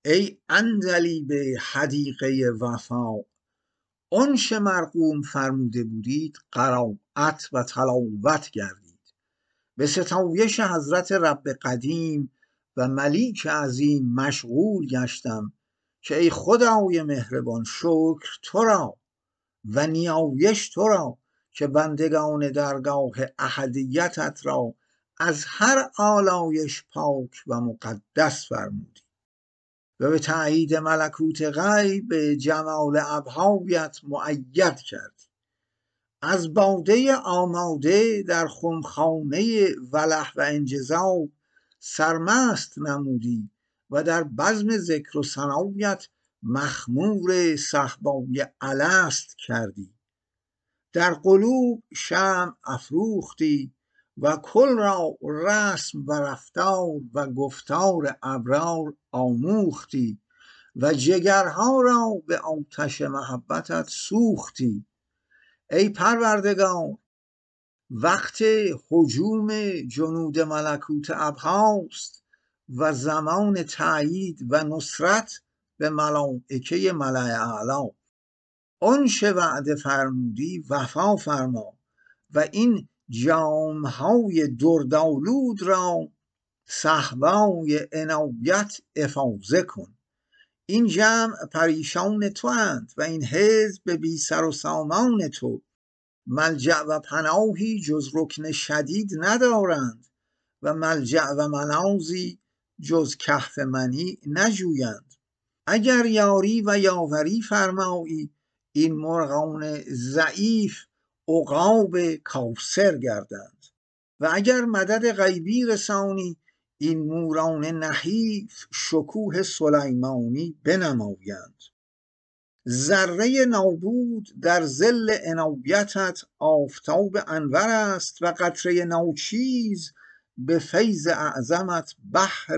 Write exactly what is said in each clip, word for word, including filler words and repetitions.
ای عندلیب حدیقه وفا، آنچه مرقوم فرموده بودید قرائت و تلاوت گردید. به ستایش حضرت رب قدیم و ملیک عظیم مشغول گشتم که ای خدای مهربان شکر تو را و نیایش تو را که بندگان درگاه احدیتت را از هر آلایش پاک و مقدس فرمودی و به تأیید ملکوت غیب جمال ابهایت مؤید کردی. از باده آماده در خمخانه ولح و انجذاب سرمست نمودی و در بزم ذکر و ثنایت مخمور صهبای الست کردی. در قلوب شمع افروختی و کل را رسم و رفتار و گفتار ابرار آموختی و جگرها را به آتش محبتت سوختی. ای پروردگار، وقت هجوم جنود ملکوت ابهاست و زمان تأیید و نصرت به ملائکه ملأ اعلی. آنچه وعده فرمودی وفا فرما و این جامهای دردآلود را صهبای عنایت افاضه کن. این جمع پریشان تو اند و این حزب بی سر و سامان تو ملجأ و پناهی جز رکن شدید ندارند و ملجأ و منازی جز کهف منی نجویند. اگر یاری و یاوری فرمایی این مرغان ضعیف عقاب کاسر گردند و اگر مدد غیبی رسانی این موران نحیف شکوه سلیمانی بنمایند. ذره نابود در ظل عنایتت آفتاب انور است و قطره ناچیز به فیض اعظمت بحر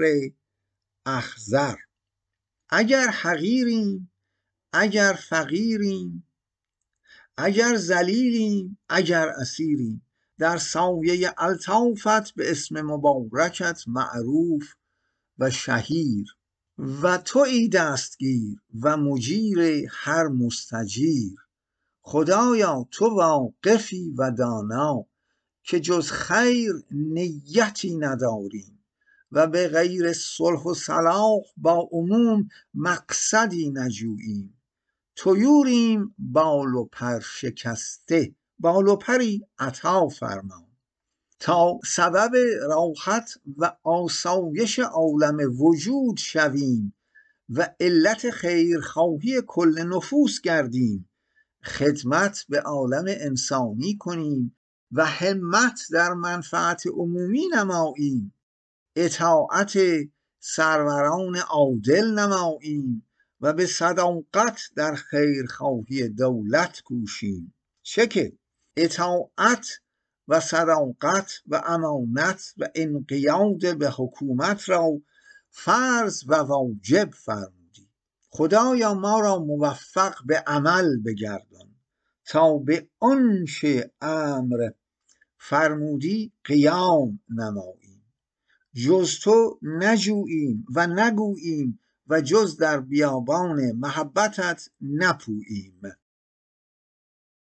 اخضر. اگر حقیریم، اگر فقیریم، اگر ذلیلیم، اگر اسیریم، در سایه الطافت به اسم مبارکت معروف و شهیر و تویی دستگیر و مجیر هر مستجیر. خدایا تو واقفی و دانا که جز خیر نیتی نداریم و به غیر صلح و صلاح با عموم مقصدی نجوییم. طیوریم بال و پر شکسته، بال و پری عطا فرما تا سبب راحت و آسایش عالم وجود شویم و علت خیرخواهی کل نفوس گردیم. خدمت به عالم انسانی کنیم و همت در منفعت عمومی نماییم. اطاعت سروران عادل نماییم و به صداقت در خیرخواهی دولت کوشیم. چه که اطاعت و صداقت و امانت و انقیاد به حکومت را فرض و واجب فرمودی. خدایا ما را موفق به عمل بگردان تا به آنچه امر فرمودی قیام نماییم. جز تو نجوییم و نگوییم و جز در بیابان محبتت نپوییم.